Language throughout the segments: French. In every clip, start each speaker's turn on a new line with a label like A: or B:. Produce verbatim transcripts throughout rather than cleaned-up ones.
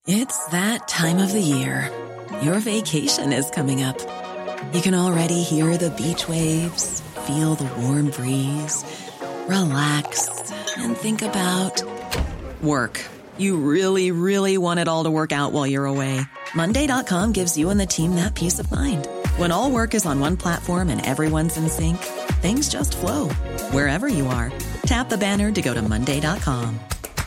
A: It's that time of the year. Your vacation is coming up. You can already hear the beach waves, feel the warm breeze, relax, and think about work. You really, really want it all to work out while you're away. Monday dot com gives you and the team that peace of mind. When all work is on one platform and everyone's in sync, things just flow. Wherever you are, tap the banner to go to Monday dot com.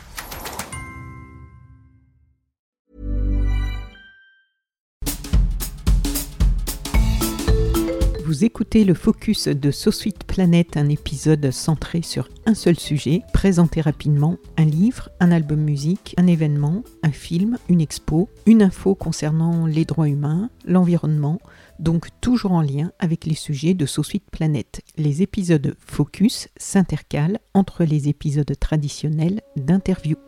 B: Vous écoutez le Focus de SoSuite Planet, un épisode centré sur un seul sujet, présenté rapidement un livre, un album musique, un événement, un film, une expo, une info concernant les droits humains, l'environnement, donc toujours en lien avec les sujets de SoSuite Planet. Les épisodes Focus s'intercalent entre les épisodes traditionnels d'interview.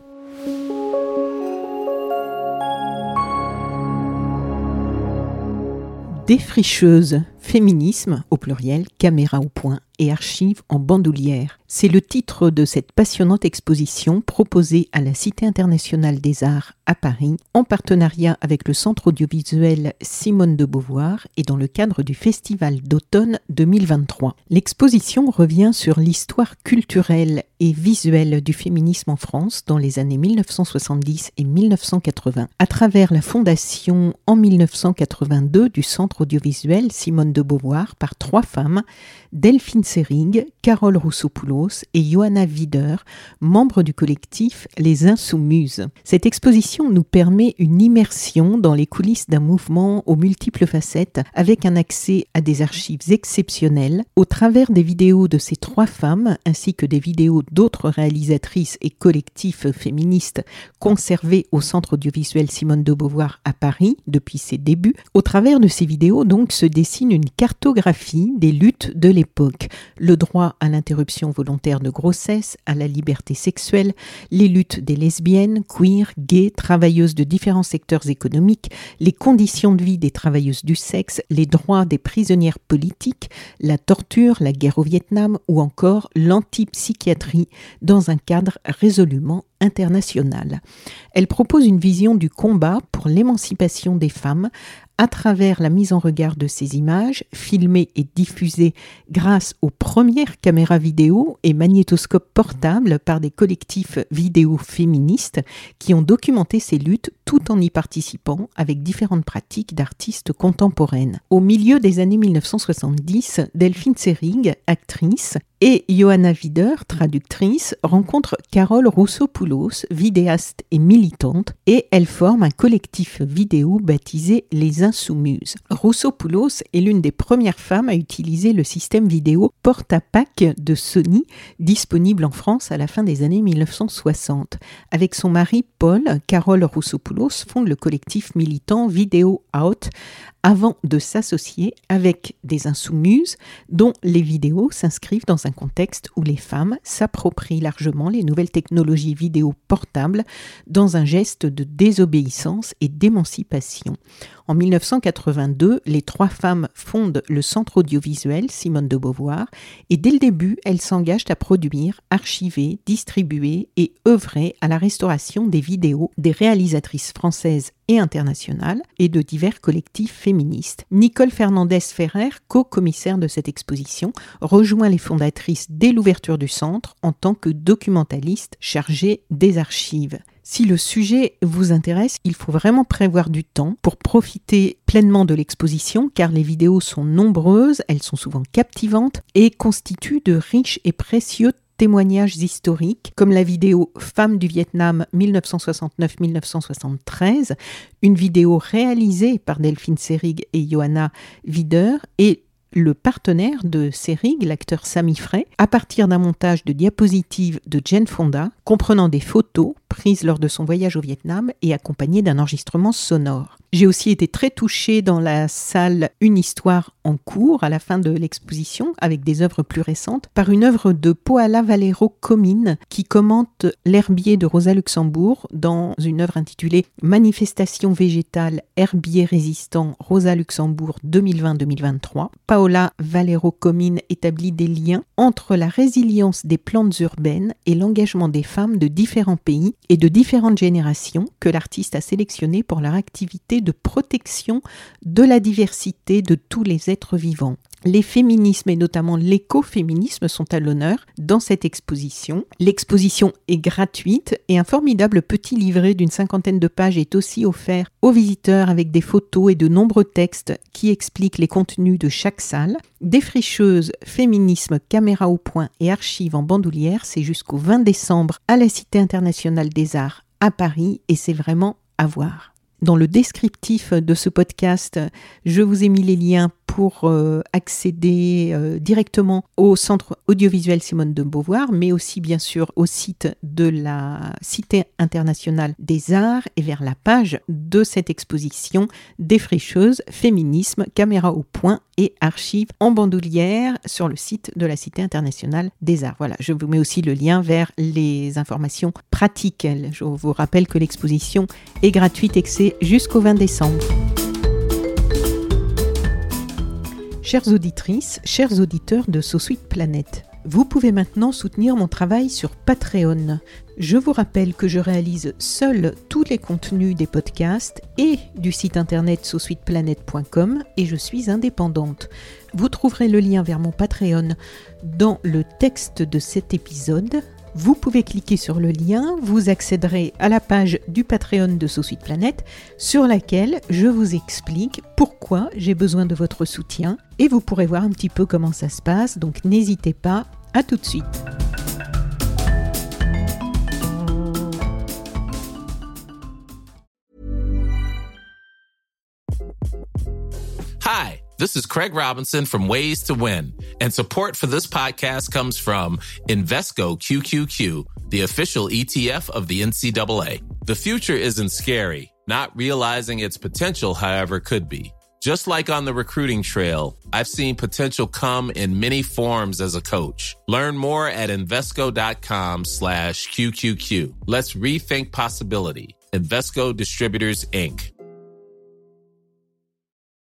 B: Défricheuse, féminisme au pluriel, caméra au point et archives en bandoulière. C'est le titre de cette passionnante exposition proposée à la Cité internationale des arts à Paris en partenariat avec le Centre audiovisuel Simone de Beauvoir et dans le cadre du Festival d'automne deux mille vingt-trois. L'exposition revient sur l'histoire culturelle et visuelle du féminisme en France dans les années mille neuf cent soixante-dix et mille neuf cent quatre-vingts. À travers la fondation en mille neuf cent quatre-vingt-deux du Centre audiovisuel Simone de Beauvoir par trois femmes, Delphine Seyrig, Carole Rousseau-Poulos et Johanna Wider, membres du collectif Les Insoumises. Cette exposition nous permet une immersion dans les coulisses d'un mouvement aux multiples facettes avec un accès à des archives exceptionnelles au travers des vidéos de ces trois femmes ainsi que des vidéos d'autres réalisatrices et collectifs féministes conservés au Centre audiovisuel Simone de Beauvoir à Paris depuis ses débuts. Au travers de ces vidéos donc se dessine une cartographie des luttes de l'époque. Le droit à l'interruption volontaire de grossesse, à la liberté sexuelle, les luttes des lesbiennes, queer, gays, travailleuses de différents secteurs économiques, les conditions de vie des travailleuses du sexe, les droits des prisonnières politiques, la torture, la guerre au Vietnam ou encore l'antipsychiatrie dans un cadre résolument international. Elle propose une vision du combat pour l'émancipation des femmes à travers la mise en regard de ces images, filmées et diffusées grâce aux premières caméras vidéo et magnétoscopes portables par des collectifs vidéo féministes qui ont documenté ces luttes tout en y participant avec différentes pratiques d'artistes contemporaines. Au milieu des années mille neuf cent soixante-dix, Delphine Seyrig, actrice, et Johanna Wider, traductrice, rencontrent Carole Rousseau-Poulos, vidéaste et militante, et elles forment un collectif vidéo baptisé Les Insoumises. Rousseau-Poulos est l'une des premières femmes à utiliser le système vidéo porte-à-pack de Sony, disponible en France à la fin des années mille neuf cent soixante. Avec son mari Paul, Carole Rousseau-Poulos fonde le collectif militant Vidéo Out, avant de s'associer avec des insoumises dont les vidéos s'inscrivent dans un contexte où les femmes s'approprient largement les nouvelles technologies vidéo portables dans un geste de désobéissance et d'émancipation. En mille neuf cent quatre-vingt-deux, les trois femmes fondent le Centre audiovisuel Simone de Beauvoir et dès le début, elles s'engagent à produire, archiver, distribuer et œuvrer à la restauration des vidéos des réalisatrices françaises et internationales et de divers collectifs féministes. Nicole Fernandez-Ferrer, co-commissaire de cette exposition, rejoint les fondatrices dès l'ouverture du centre en tant que documentaliste chargée des archives. Si le sujet vous intéresse, il faut vraiment prévoir du temps pour profiter pleinement de l'exposition car les vidéos sont nombreuses, elles sont souvent captivantes et constituent de riches et précieux témoignages historiques comme la vidéo Femmes du Vietnam mille neuf cent soixante-neuf à mille neuf cent soixante-treize, une vidéo réalisée par Delphine Seyrig et Johanna Wider et le partenaire de Seyrig, l'acteur Sami Frey, à partir d'un montage de diapositives de Jane Fonda, comprenant des photos prises lors de son voyage au Vietnam et accompagnées d'un enregistrement sonore. J'ai aussi été très touchée dans la salle Une histoire en cours à la fin de l'exposition, avec des œuvres plus récentes, par une œuvre de Paola Valero Comine qui commente l'herbier de Rosa Luxembourg dans une œuvre intitulée Manifestation végétale, herbier résistant, Rosa Luxembourg deux mille vingt deux mille vingt-trois. Paola Paola Valero Comín établit des liens entre la résilience des plantes urbaines et l'engagement des femmes de différents pays et de différentes générations que l'artiste a sélectionnées pour leur activité de protection de la diversité de tous les êtres vivants. Les féminismes et notamment l'écoféminisme sont à l'honneur dans cette exposition. L'exposition est gratuite et un formidable petit livret d'une cinquantaine de pages est aussi offert aux visiteurs avec des photos et de nombreux textes qui expliquent les contenus de chaque salle. Défricheuse, féminisme, caméra au point et archives en bandoulière, c'est jusqu'au vingt décembre à la Cité internationale des arts à Paris et c'est vraiment à voir. Dans le descriptif de ce podcast, je vous ai mis les liens pour euh, accéder euh, directement au Centre audiovisuel Simone de Beauvoir, mais aussi bien sûr au site de la Cité internationale des arts et vers la page de cette exposition Défricheuse, féminisme, caméra au point et archives en bandoulière sur le site de la Cité internationale des arts. Voilà, je vous mets aussi le lien vers les informations pratiques. Je vous rappelle que l'exposition est gratuite et que c'est jusqu'au vingt décembre. Chères auditrices, chers auditeurs de So Sweet Planet, vous pouvez maintenant soutenir mon travail sur Patreon. Je vous rappelle que je réalise seul tous les contenus des podcasts et du site internet so sweet planet point com et je suis indépendante. Vous trouverez le lien vers mon Patreon dans le texte de cet épisode. Vous pouvez cliquer sur le lien, vous accéderez à la page du Patreon de So Sweet Planet sur laquelle je vous explique pourquoi j'ai besoin de votre soutien et vous pourrez voir un petit peu comment ça se passe, donc n'hésitez pas, à tout de suite.
C: Hi, this is Craig Robinson from Ways to Win, and support for this podcast comes from Invesco Q Q Q, the official E T F of the N C double A. The future isn't scary. Not realizing its potential, however, could be. Just like on the recruiting trail, I've seen potential come in many forms as a coach. Learn more at Invesco.com slash QQQ. Let's rethink possibility. Invesco Distributors, Incorporated.